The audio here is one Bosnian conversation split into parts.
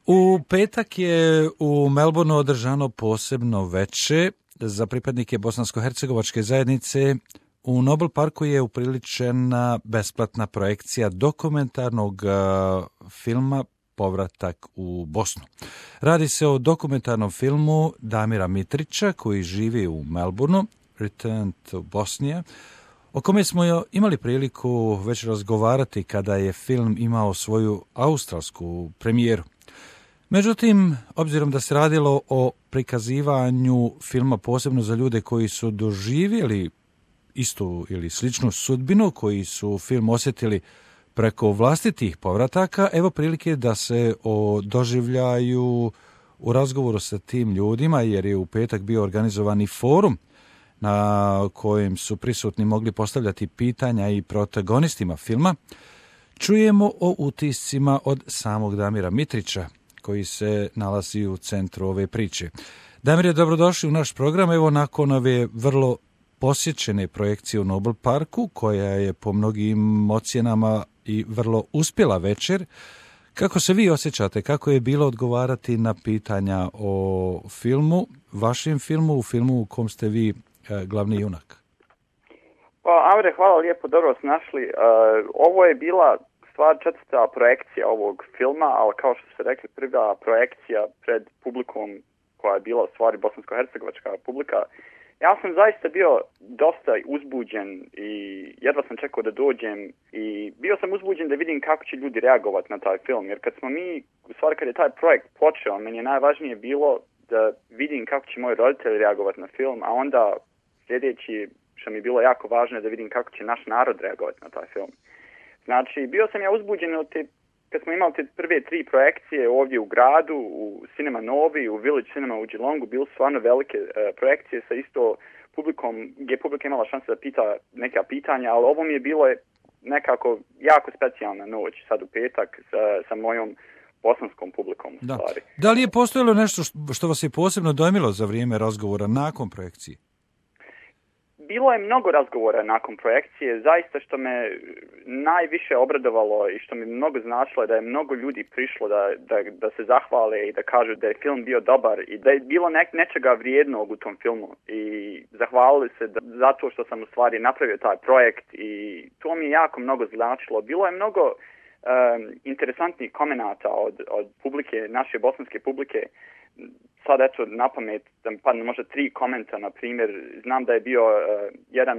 U petak je u Melbourneu održano posebno veče za pripadnike bosansko-hercegovačke zajednice. U Nobel parku je upriličena besplatna projekcija dokumentarnog filma Povratak u Bosnu. Radi se o dokumentarnom filmu Damira Mitrića koji živi u Melbourneu, Return to Bosnia, o kome smo imali priliku već razgovarati kada je film imao svoju australsku premijeru. Međutim, obzirom da se radilo o prikazivanju filma posebno za ljude koji su doživjeli istu ili sličnu sudbinu, koji su film osjetili preko vlastitih povrataka, evo prilike da se o doživljaju u razgovoru sa tim ljudima, jer je u petak bio organizovani forum na kojem su prisutni mogli postavljati pitanja i protagonistima filma. Čujemo o utiscima od samog Damira Mitrića, koji se nalazi u centru ove priče. Damir je dobrodošli u naš program. Evo nakon ove vrlo posjećene projekcije u Nobel parku, koja je po mnogim ocjenama i vrlo uspjela večer, kako se vi osjećate, kako je bilo odgovarati na pitanja o filmu, vašem filmu, u filmu u kom ste vi glavni junak? Pa, Amre, hvala lijepo, dobro vas našli. Ovo je bila stvar četvrta projekcija ovog filma, ali kao što ste rekli, prva projekcija pred publikom koja je bila u stvari bosansko-hercegovačka publika. Ja sam zaista bio dosta uzbuđen i jedva sam čekao da dođem i bio sam uzbuđen da vidim kako će ljudi reagovati na taj film, jer kad je taj projekt počeo, meni je najvažnije bilo da vidim kako će moji roditelji reagovati na film, a onda sljedeći što mi je bilo jako važno je da vidim kako će naš narod reagovati na taj film. Znači, bio sam ja uzbuđen kad smo imali te prve 3 projekcije ovdje u gradu, u Cinema Novi, u Village Cinema u Geelongu, bili su stvarno velike projekcije sa isto publikom, gdje je publika imala šanse da pita neka pitanja, ali ovo mi je bilo nekako jako specijalna noć sad u petak sa mojom bosanskom publikom. Da. Da li je postojalo nešto što vas je posebno dojmilo za vrijeme razgovora nakon projekcije? Bilo je mnogo razgovora nakon projekcije, zaista što me najviše obradovalo i što mi mnogo značilo je da je mnogo ljudi prišlo da se zahvale i da kažu da je film bio dobar i da je bilo nečega vrijednog u tom filmu i zahvalili se zato što sam u stvari napravio taj projekt i to mi je jako mnogo značilo. Bilo je mnogo interesantnih komenata od publike, naše bosanske publike. Sad eto na pamet da mi padne možda 3 komenta, na primjer, znam da je bio jedan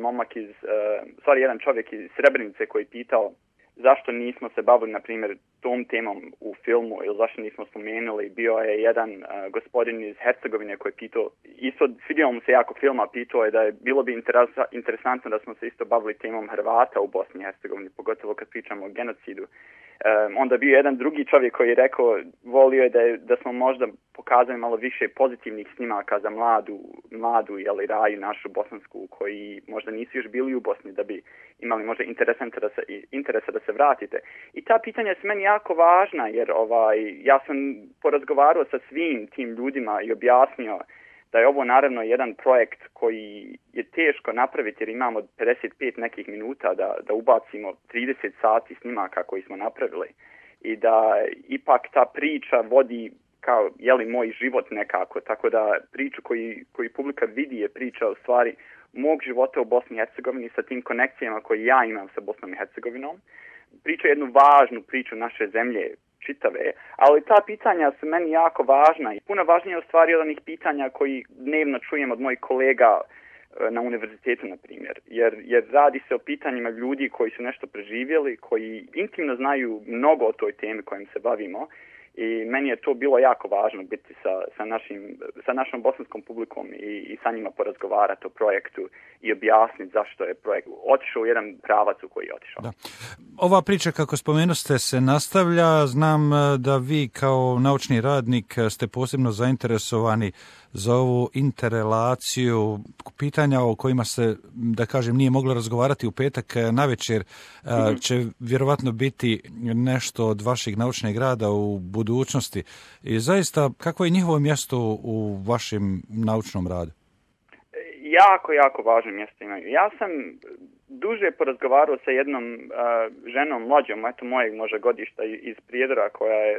jedan čovjek iz Srebrenice koji pitao zašto nismo se bavili, na primjer, tom temom u filmu ili zašto nismo spomenuli. Bio je jedan gospodin iz Hercegovine koji pitao, isto svidio mu se jako filma, pitao je da je bilo bi interesantno da smo se isto bavili temom Hrvata u Bosni i Hercegovini, pogotovo kad pričamo o genocidu. Onda bio jedan drugi čovjek koji je rekao, volio je da smo možda pokazali malo više pozitivnih snimaka za mladu raju našu bosansku koji možda nisu još bili u Bosni da bi imali možda interesa da se vratite. I ta pitanja su meni jako važna jer ja sam porazgovarao sa svim tim ljudima i objasnio da je ovo naravno jedan projekt koji je teško napraviti jer imamo 55 nekih minuta da ubacimo 30 sati snimaka koji smo napravili i da ipak ta priča vodi kao moj život nekako, tako da priču koju publika vidi je priča u stvari mog života u Bosni i Hercegovini sa tim konekcijama koje ja imam sa Bosnom i Hercegovinom. Priča jednu važnu priču naše zemlje čitave, ali ta pitanja su meni jako važna i puno važnije u stvari od onih pitanja koji dnevno čujem od mojih kolega na univerzitetu, na primjer. Jer radi se o pitanjima ljudi koji su nešto preživjeli, koji intimno znaju mnogo o toj temi kojim se bavimo i meni je to bilo jako važno biti sa našom bosanskom publikom i sa njima porazgovarati o projektu i objasniti zašto je projekt otišao u jedan pravac u koji je otišao. Da. Ova priča, kako spomenuste, se nastavlja. Znam da vi kao naučni radnik ste posebno zainteresovani za ovu interrelaciju, pitanja o kojima se, da kažem, nije moglo razgovarati u petak navečer, će vjerovatno biti nešto od vašeg naučnog rada u budućnosti. I zaista, kakvo je njihovo mjesto u vašem naučnom radu? Jako važno mjesto imaju. Ja sam duže porazgovarao sa jednom ženom mlađom, mojeg možda godišta iz Prijedora, koja je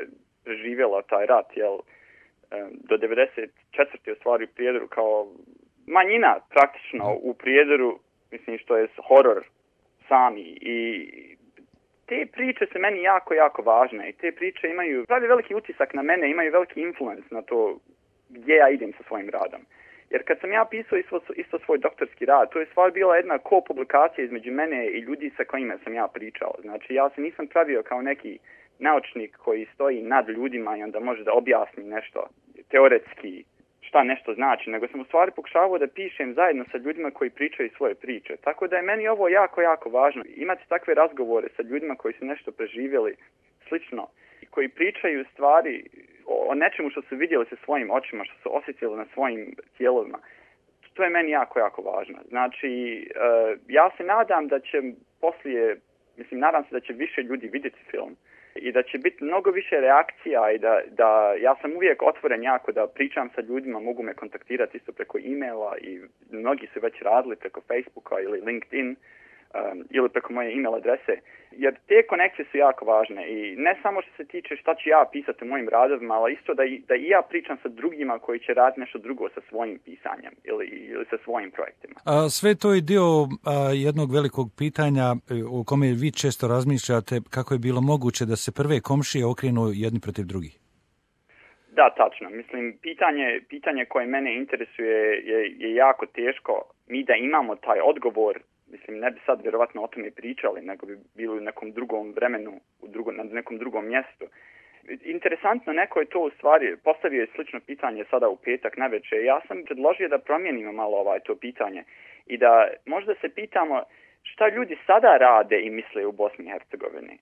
preživjela taj rat, jel, do 94. u stvari u Prijedoru kao manjina praktično u Prijedoru, mislim što je horor sami, i te priče su meni jako, jako važne i te priče pravi veliki utisak na mene, imaju veliki influence na to gdje ja idem sa svojim radom. Jer kad sam ja pisao isto svoj doktorski rad, to je stvar bila jedna ko-publikacija između mene i ljudi sa kojima sam ja pričao. Znači ja se nisam pravio kao neki naučnik koji stoji nad ljudima i onda može da objasni nešto teoretski šta nešto znači, nego sam u stvari pokušavao da pišem zajedno sa ljudima koji pričaju svoje priče. Tako da je meni ovo jako, jako važno. Imati takve razgovore sa ljudima koji su nešto preživjeli slično, koji pričaju stvari o nečemu što su vidjeli sa svojim očima, što su osjetili na svojim tijelovima. To je meni jako, jako važno. Znači, ja se nadam da će nadam se da će više ljudi vidjeti film i da će biti mnogo više reakcija i da ja sam uvijek otvoren jako da pričam sa ljudima, mogu me kontaktirati isto preko e-maila i mnogi su već radili preko Facebooka ili LinkedIn ili preko moje e-mail adrese, jer te konekcije su jako važne i ne samo što se tiče šta ću ja pisati u mojim radovima, ali isto da i ja pričam sa drugima koji će raditi nešto drugo sa svojim pisanjem ili sa svojim projektima. Sve to je dio jednog velikog pitanja o kome vi često razmišljate, kako je bilo moguće da se prve komšije okrenu jedni protiv drugih. Da, tačno. Mislim, pitanje koje mene interesuje je jako teško. Mi da imamo taj odgovor, mislim, ne bi sad vjerovatno o tome pričali, nego bi bili u nekom drugom vremenu, na nekom drugom mjestu. Interesantno, neko je to u stvari postavio je slično pitanje sada u petak navečer. Ja sam predložio da promijenimo malo to pitanje i da možda se pitamo šta ljudi sada rade i misle u Bosni i Hercegovini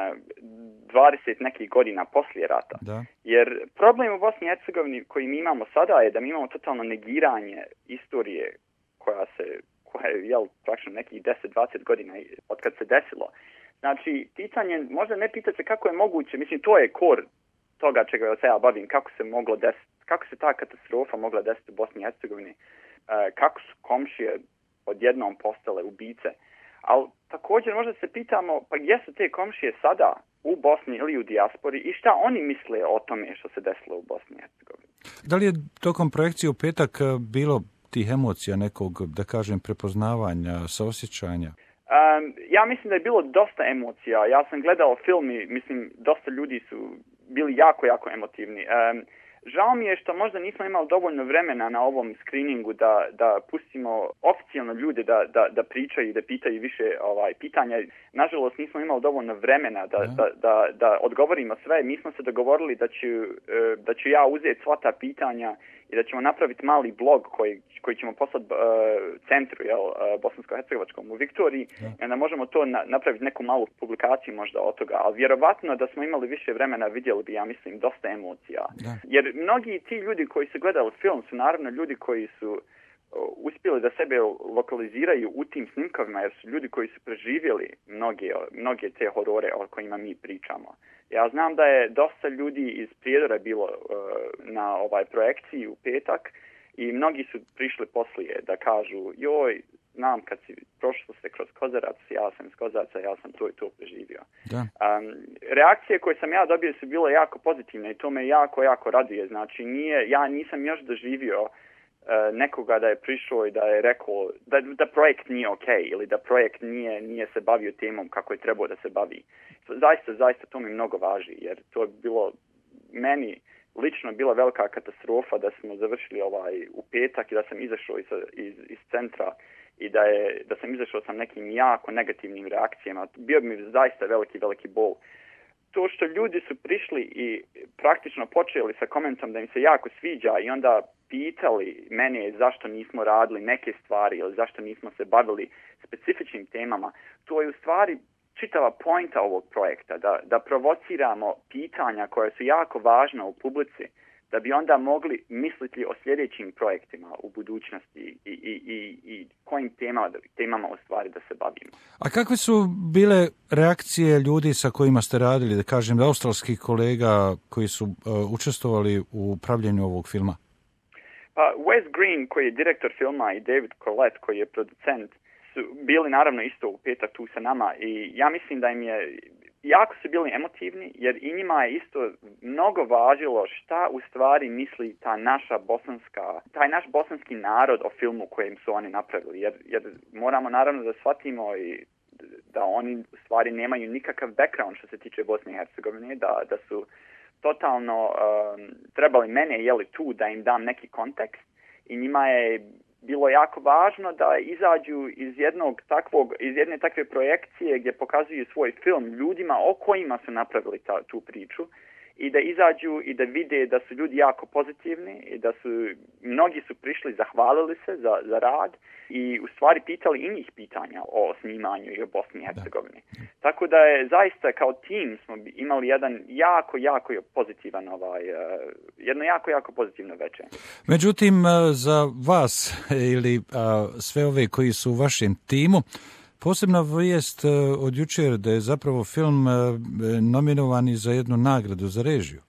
20 nekih godina poslije rata. Da. Jer problem u Bosni i Hercegovini koji mi imamo sada je da mi imamo totalno negiranje istorije koja je praktično nekih 10-20 godina od kad se desilo. Znači, pitanje, možda ne pitati se kako je moguće, mislim, to je kor toga čega se ja bavim, kako se ta katastrofa mogla desiti u Bosni i Hercegovini, kako su komšije odjednom postale ubice. Ali također možda se pitamo, pa gdje su te komšije sada u Bosni ili u dijaspori i šta oni misle o tome što se desilo u Bosni i Hercegovini. Da li je tokom projekcije u petak bilo tih emocija nekog, da kažem, prepoznavanja, saosjećanja? Ja mislim da je bilo dosta emocija. Ja sam gledao film i mislim dosta ljudi su bili jako, jako emotivni. Žao mi je što možda nismo imali dovoljno vremena na ovom screeningu da pustimo oficijalno ljude da pričaju i da pitaju više pitanja. Nažalost nismo imali dovoljno vremena da odgovorimo sve. Mi smo se dogovorili da ću ja uzeti sva ta pitanja i da ćemo napraviti mali blog koji ćemo poslati centru bosansko-hercegovačkom u Viktoriji i onda možemo to napraviti neku malu publikaciju možda od toga. Ali vjerovatno da smo imali više vremena vidjeli bi, ja mislim, dosta emocija. Jer mnogi ti ljudi koji su gledali film su naravno ljudi koji su uspjeli da sebe lokaliziraju u tim snimkovima, jer su ljudi koji su preživjeli mnoge te horore o kojima mi pričamo. Ja znam da je dosta ljudi iz Prijedora bilo na projekciji u petak i mnogi su prišli poslije da kažu joj, znam kad si prošlo se kroz Kozarac, ja sam iz Kozarca, ja sam to i to preživio. Reakcije koje sam ja dobio su bile jako pozitivne i to me jako, jako raduje. Znači ja nisam još doživio nekoga da je prišao i da je rekao da projekt nije ok ili da projekt nije se bavio temom kako je trebao da se bavi. Zaista to mi mnogo važi, jer to je bilo meni lično bila velika katastrofa da smo završili u petak i da sam izašao iz centra i da sam izašao sa nekim jako negativnim reakcijama. Bio bi mi zaista veliki, veliki bol. To što ljudi su prišli i praktično počeli sa komentom da im se jako sviđa i onda pitali mene zašto nismo radili neke stvari ili zašto nismo se bavili specifičnim temama, to je u stvari čitava pointa ovog projekta, da provociramo pitanja koja su jako važna u publici, da bi onda mogli misliti o sljedećim projektima u budućnosti i kojim temama u stvari da se bavimo. A kakve su bile reakcije ljudi sa kojima ste radili, da kažem, australskih kolega koji su učestvovali u pravljenju ovog filma? Pa Wes Green, koji je direktor filma, i David Collette, koji je producent, su bili naravno isto u petak tu sa nama i ja mislim da im je jako su bili emotivni, jer i njima je isto mnogo važilo šta u stvari misli taj naš bosanski narod o filmu kojem su oni napravili. Jer moramo naravno da shvatimo i da oni u stvari nemaju nikakav background što se tiče Bosne i Hercegovine, da su totalno trebali mene tu da im dam neki kontekst i njima je bilo jako važno da izađu iz jedne takve projekcije gdje pokazuju svoj film ljudima o kojima su napravili tu priču i da izađu i da vide da su ljudi jako pozitivni i da mnogi su prišli, zahvalili se za rad i u stvari pitali i njih pitanja o snimanju i o Bosni i Hercegovini. Tako da je zaista kao tim smo imali jedan jako pozitivan jedno jako pozitivno večer. Međutim, za vas ili sve ove koji su u vašem timu, posebna vijest od jučer da je zapravo film nominovan i za jednu nagradu za režiju.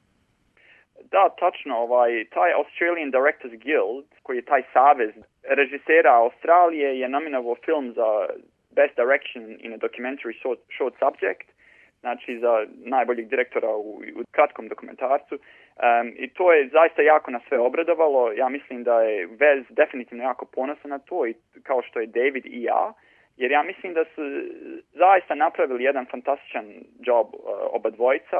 Da, tačno. Taj Australian Directors Guild, koji je taj savez režisera Australije, je nominovao film za Best Direction in a Documentary Short Subject, znači za najboljeg direktora u kratkom dokumentarcu. I to je zaista jako nas sve obradovalo. Ja mislim da je Vez definitivno jako ponosan na to, i kao što je David i ja, jer ja mislim da su zaista napravili jedan fantastičan job oba dvojica.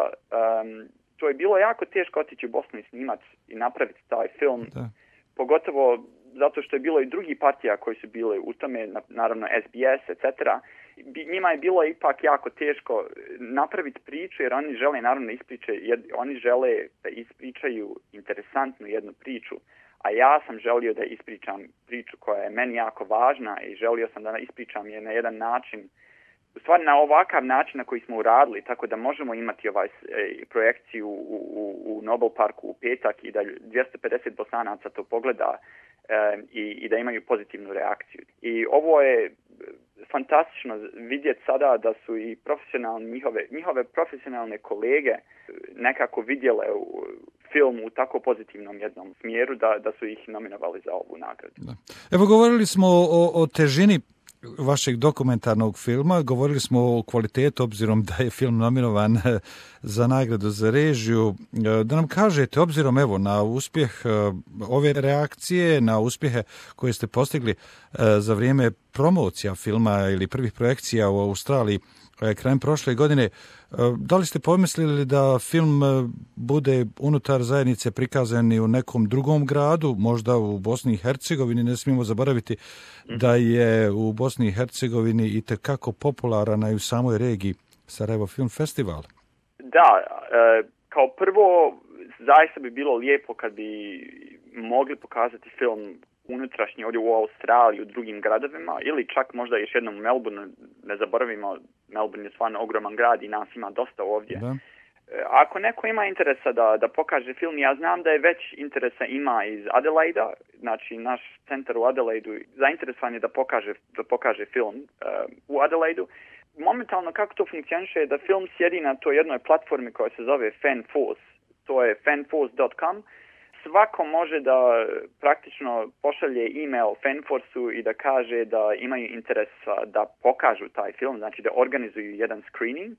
To je bilo jako teško otići u Bosnu i snimati i napraviti taj film, pogotovo zato što je bilo i drugi partija koji su bili u tome, naravno SBS, etc. Njima je bilo ipak jako teško napraviti priču, jer oni žele naravno oni žele da ispričaju interesantnu jednu priču, a ja sam želio da ispričam priču koja je meni jako važna i želio sam da ispričam je na jedan način, u stvari na ovakav način na koji smo uradili, tako da možemo imati projekciju u Nobel parku u petak i da 250 Bosanaca to pogleda i da imaju pozitivnu reakciju. I ovo je fantastično vidjeti sada da su i njihove profesionalne kolege nekako vidjele film u tako pozitivnom jednom smjeru da su ih nominovali za ovu nagradu. Da. Evo, govorili smo o težini vašeg dokumentarnog filma, govorili smo o kvalitetu obzirom da je film nominovan za nagradu za režiju. Da nam kažete, obzirom evo na uspjeh ove reakcije, na uspjehe koje ste postigli za vrijeme promocija filma ili prvih projekcija u Australiji krajem prošle godine, da li ste pomislili da film bude unutar zajednice prikazan i u nekom drugom gradu, možda u Bosni i Hercegovini? Ne smijemo zaboraviti da je u Bosni i Hercegovini itekako popularan i u samoj regiji Sarajevo Film Festival. Da, kao prvo zaista bi bilo lijepo kad bi mogli pokazati film unutrašnji ovdje u Australiji, u drugim gradovima, ili čak možda još jednom u Melbourneu. Ne zaboravimo, Melbourne je stvarno ogroman grad i nas ima dosta ovdje. Da. Ako neko ima interesa da pokaže film, ja znam da je već interesa ima iz Adelaida, znači naš centar u Adelaidu zainteresovan je da pokaže film u Adelaidu. Momentalno kako to funkcioniše je da film sjedi na toj jednoj platformi koja se zove FanForce, to je fanforce.com. Svako može da praktično pošalje e-mail FanForce-u i da kaže da imaju interes da pokažu taj film, znači da organizuju jedan screening.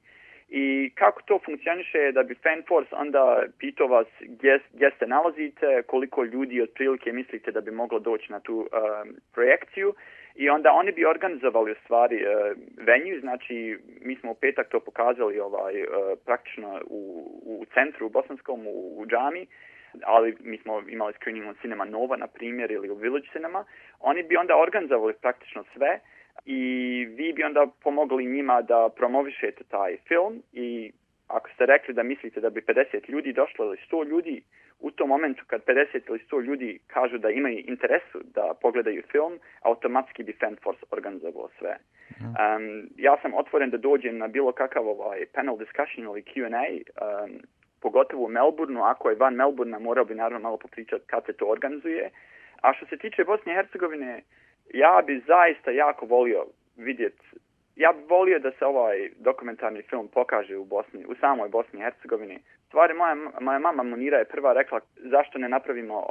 I kako to funkcioniše je da bi FanForce onda pitao vas gdje se nalazite, koliko ljudi otprilike mislite da bi moglo doći na tu projekciju, i onda oni bi organizovali u stvari venue, znači mi smo u petak to pokazali praktično u centru u Bosanskom, u džami, ali mi smo imali screening u Cinema Nova, na primjer, ili u Village Cinema. Oni bi onda organizovali praktično sve i vi bi onda pomogli njima da promovišete taj film, i ako ste rekli da mislite da bi 50 ljudi došlo ili 100 ljudi, u tom momentu kad 50 ili 100 ljudi kažu da imaju interesu da pogledaju film, automatski bi FanForce organizovao sve. Ja sam otvoren da dođem na bilo kakav panel discussion ili Q&A, pogotovo u Melbourneu. Ako je van Melbournea, morao bi naravno malo popričati kad se to organizuje. A što se tiče Bosne i Hercegovine, ja bi zaista jako volio vidjeti, ja bi volio da se ovaj dokumentarni film pokaže u samoj Bosni i Hercegovini. Stvari, moja mama Munira je prva rekla zašto ne napravimo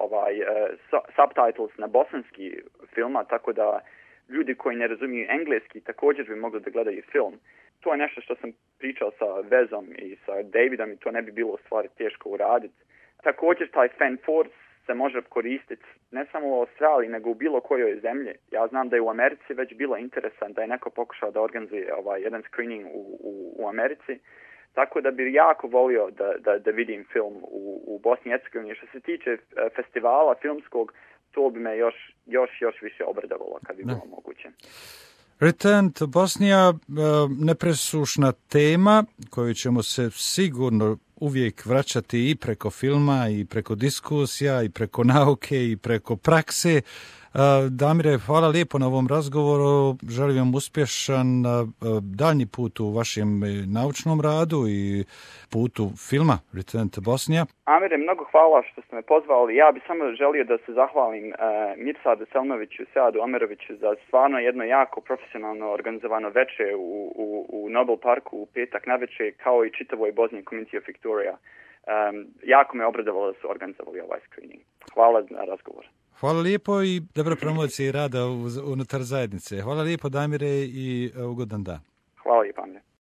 subtitles na bosanski filma, tako da ljudi koji ne razumiju engleski također bi mogli da gledaju film. to je nešto što sam pričao sa Vezom i sa Davidom i to ne bi bilo u stvari teško uraditi. Također taj fan force se može koristiti ne samo u Australiji, nego u bilo kojoj zemlji. Ja znam da je u Americi već bilo interesant da je neko pokušao da organizuje jedan screening u Americi. Tako da bih jako volio da vidim film u Bosni i Hercegovini. Što se tiče festivala filmskog, to bi me još više obradovalo kad bi bilo moguće. Return to Bosnia, nepresušna tema koju ćemo se sigurno uvijek vraćati i preko filma, i preko diskusija, i preko nauke, i preko prakse. Damire, hvala lijepo na ovom razgovoru. Želim vam uspješan daljnji put u vašem naučnom radu i putu filma Return to Bosnia. Amire, mnogo hvala što ste me pozvali. Ja bih samo želio da se zahvalim Mirsadu Selmoviću i Seadu Omeroviću za stvarno jedno jako profesionalno organizovano večer u Nobel parku u petak navečer, kao i čitavoj Bosnian Community of Victoria. Jako me obradovalo da su organizovali ovaj screening. Hvala na razgovor. Hvala lijepo i dobra promocija i rada unutar zajednice. Hvala lijepo, Damire, i ugodan dan.